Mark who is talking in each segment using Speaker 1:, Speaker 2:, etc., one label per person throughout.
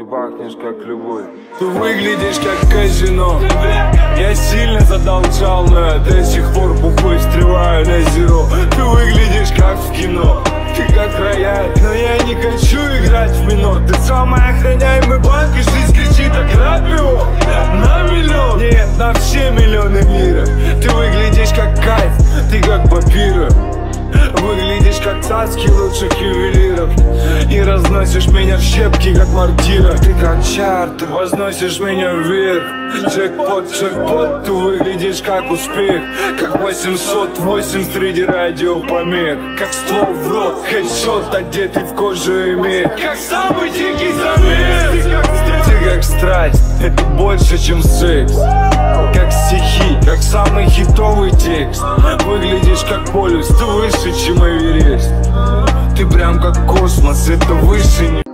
Speaker 1: Ты бахнешь как любовь. Ты выглядишь как казино. Я сильно задолжал, но я до сих пор бухой встреваю на зеро. Ты выглядишь как в кино. Ты как рояль, но я не хочу играть в минор. Ты самый охраняемый банк, и жизнь кричит: ограбь его на миллион. Нет, на все миллионы мира. Ты выглядишь как кайф, ты как папира. Выглядишь как цацки лучших ювелиров. И разносишь меня в щепки, как мортира. Ты как чарт, возносишь меня вверх. Джекпот, джекпот, ты выглядишь как успех. Как 808 среди радиопомех. Как ствол в рот, хедшот, одетый в кожу и мех. Как самый дикий замес. Ты как страсть, это больше, чем секс. Как стихи, как самый хитовый текст. Выглядишь как полюс, ты выше, чем Эверест. Ты прям как космос, это выше не...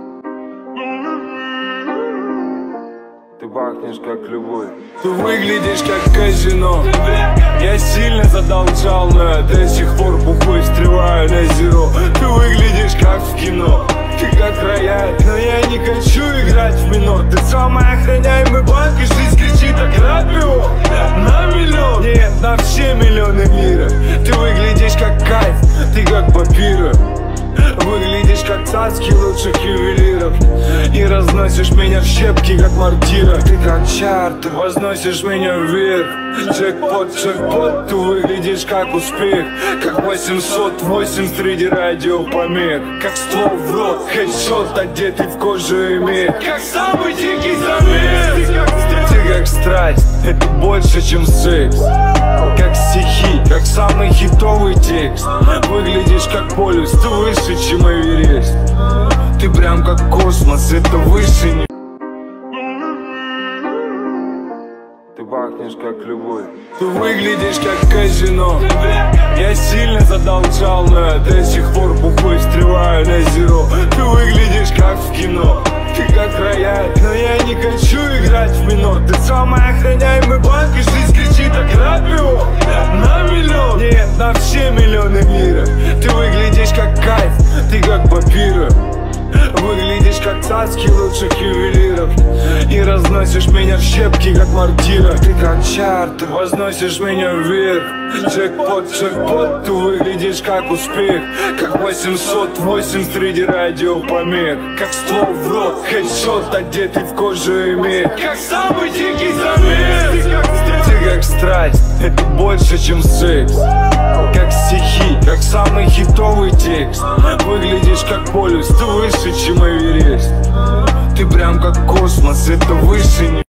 Speaker 1: Ты бахнешь как любовь. Ты выглядишь как казино. Я сильно задолжал, но я до сих пор бухой встреваю на зеро. Ты выглядишь как в кино. Ты как рояль, но я не хочу играть в минор. Ты самый охраняемый банк, и жизнь кричит: ограбь его на миллион. Нет, на все миллионы мира. Ты выглядишь как кайф, ты как папира. Выглядишь как цацки лучших ювелиров. И разносишь меня в щепки, как мортира. Ты как чарт, возносишь меня вверх. Джекпот, джекпот, ты выглядишь как успех. Как 808 среди радиопомех. Как ствол в рот, хедшот, одетый в кожу и мех. Как самый дикий замес. Ты как страсть, это больше, чем секс. Как стихи, как самый хитовый текст. Выглядишь как полюс, ты выше, чем Эверест. Ты прям как космос, это выше не... Ты бахнешь как любовь. Ты выглядишь как казино. Я сильно задолжал, но я до сих пор бухой встреваю на зеро. Ты выглядишь как в кино. Ты как рояль, но я не хочу играть в минор. Ты самый охраняемый банк, и жизнь кричит: ограбь его на миллион. Нет, на все миллионы мира. Ты выглядишь как кайф, ты как папира. Выглядишь как цацки лучших ювелиров. И разносишь меня в щепки, как мортира. Ты как чарт, возносишь меня вверх. Джекпот, джекпот, ты выглядишь как успех. Как 808 среди радиопомех. Как ствол в рот, хедшот, одетый в кожу и мех. Как самый дикий замес. Ты как страсть, это больше, чем секс. Как стихи, как самый хитовый текст. Выглядишь как полюс, ты выше, чем Эверест. Ты прям как космос, это выше не...